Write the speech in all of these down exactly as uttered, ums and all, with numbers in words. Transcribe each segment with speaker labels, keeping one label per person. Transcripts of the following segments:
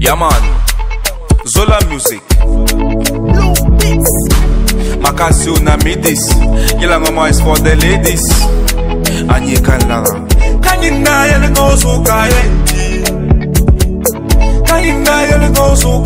Speaker 1: Yeah man, Zola music.
Speaker 2: Blue Beats.
Speaker 1: Makasio na midis. Yela ngoma is for the ladies. Anye kanlara. Kanyina yele gosu kayendi. Kanyina yele gosu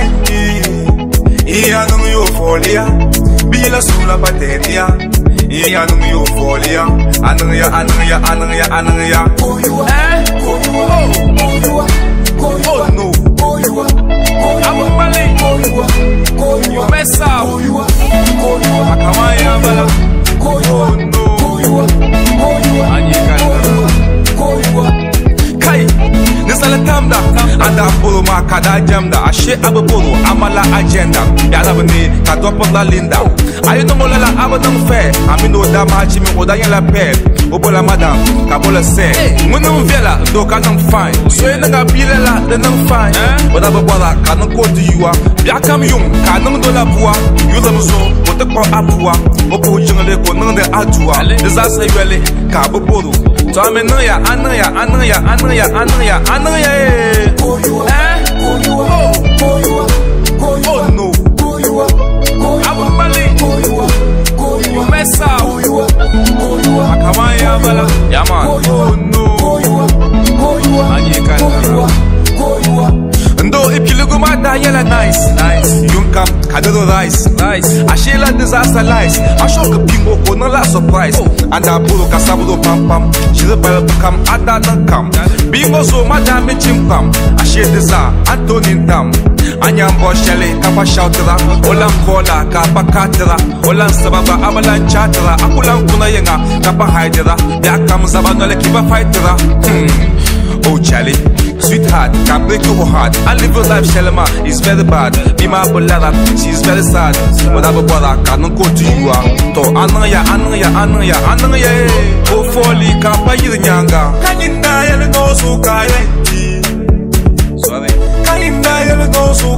Speaker 1: kayendi. Iya nung yo folia. Bila sula patenia. Iya nung yo folia. Ananya ananya ananya ananya.
Speaker 2: Who you are? Eh? Who you are? Who you are?
Speaker 1: Oh no.
Speaker 2: Who you are?
Speaker 1: I'm a Malay.
Speaker 2: Who you are? Who you are?
Speaker 1: Mess up.
Speaker 2: Who you are? Who you are?
Speaker 1: Akamaya bala.
Speaker 2: Who you are?
Speaker 1: Oh no.
Speaker 2: Who you are? Who you are?
Speaker 1: Anye kanlara.
Speaker 2: Who you are?
Speaker 1: Kai, nisala tamda, anda polo makada jamda, ashe abapolo, amala agenda, yala bani, kadopo la linda. Ayo no mola la abadam fair, amino da machi mi odanya la pep, obola madam, kabola se. Munu vela, do kanam fine, so yena ga bila la, denam fine. Oda babola, kanam ko to you are, biakam yung, kanam do la bua, you them so, what the kwa apua, opo jungle ko nang de atua, desasa yele, kabapolo. So I'm in ya, anaya, anaya, anaya, anaya, anaya.
Speaker 2: Who you are?
Speaker 1: Eh?
Speaker 2: Who you are? Who you are? Who you
Speaker 1: Oh
Speaker 2: are?
Speaker 1: no.
Speaker 2: Who you are? Who you
Speaker 1: I'm
Speaker 2: are?
Speaker 1: a Malay.
Speaker 2: Who you are? Who you are?
Speaker 1: Mess up.
Speaker 2: Who you are? Who you are?
Speaker 1: Akamaya bala. Yeah man.
Speaker 2: Who you
Speaker 1: Oh
Speaker 2: are?
Speaker 1: no.
Speaker 2: Who you are? Who you are?
Speaker 1: Anye kanlara.
Speaker 2: Who you are? Who you are?
Speaker 1: Ndo if you look at that yella nice, nice. Yung kam kadado rice, nice. Ashela disaster lies. Ashoka bingo ko na la surprise. Anda puro kasabudo pam pam. Shira bala kam ada nan kam. Bingo so madam chimpam. Ashe disa Antonin tam. Anyambo shele kapa shoutra. Olam kola kapa katra. Olam sababa amalan chatra. Akulam kuna yenga kapa haidera. Ya kam zabano le kiba fightera. Hmm. Oh Charlie. Sweetheart, can break your heart. I live your life, Shalama, is very bad. Be my bolada, she's very sad. Whatever brother, can't go to you. To Anaya, Anaya, Anaya, Anaya. Oh, folly, can't buy you the Yanga. Can you die and go so kayendi? Sorry. Can you die and go so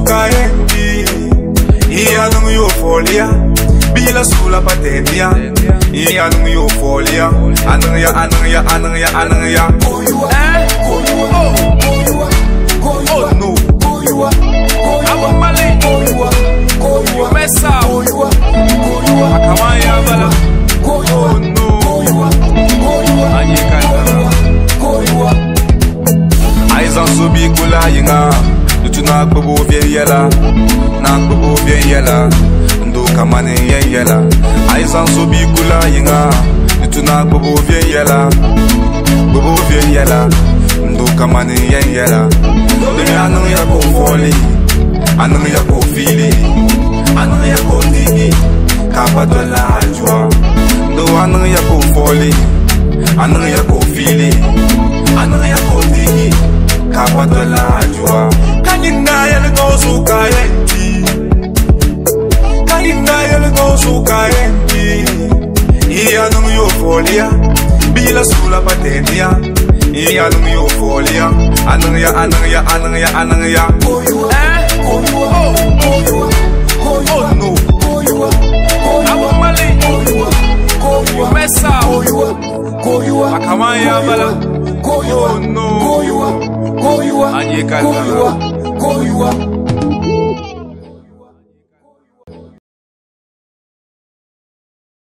Speaker 1: kayendi? Iya nung yo folia. Bila sula patenia. Iya nung yo folia. Anaya, Anaya, Anaya, Anaya.
Speaker 2: Who you are? Who you are? Who you are?
Speaker 1: Oh no.
Speaker 2: Who you are?
Speaker 1: I'm a Malay.
Speaker 2: Who you are? Who you are?
Speaker 1: Mess up.
Speaker 2: Who you are? Who you are?
Speaker 1: Akamaya bala.
Speaker 2: Who you
Speaker 1: Oh
Speaker 2: are?
Speaker 1: no.
Speaker 2: Who you are? Who you are?
Speaker 1: Anye kanlara.
Speaker 2: Who you are?
Speaker 1: Aizan subi kula yinga. Dutu na kubu vie yela. Na kubu vie yela. Ndo kamane ye yela. Aizan subi kula yinga. Dutu na kubu vie yela. Kubu vie yela. Ndo kamane ye yela. Demi anu ya ko foli. Anu ya ko fili. Anu ya ko digi. Kapato la ajwa. Ndo anu ya ko foli. Anu ya ko fili. Anu ya ko digi. Kapato la ajwa. Kanyina yele go su kayendi. Kanyina yele go su kayendi. Iya nung yo folia. Bila sula patenia. Iya nung yo folia. Ananya, ananya, ananya, ananya.
Speaker 2: Who you are?
Speaker 1: Eh?
Speaker 2: Who you are? Who you are? Who you
Speaker 1: Oh
Speaker 2: are?
Speaker 1: no.
Speaker 2: Who you are? Who
Speaker 1: I'm
Speaker 2: you
Speaker 1: a
Speaker 2: are?
Speaker 1: Malay.
Speaker 2: Who you are? Who you are?
Speaker 1: Mess up.
Speaker 2: Who you are? Who you are?
Speaker 1: Akamaya bala.
Speaker 2: Who you
Speaker 1: Oh
Speaker 2: are?
Speaker 1: no.
Speaker 2: Who you are? Who you are?
Speaker 1: Anye
Speaker 2: Who you
Speaker 1: kanlara.
Speaker 2: are? Who you are?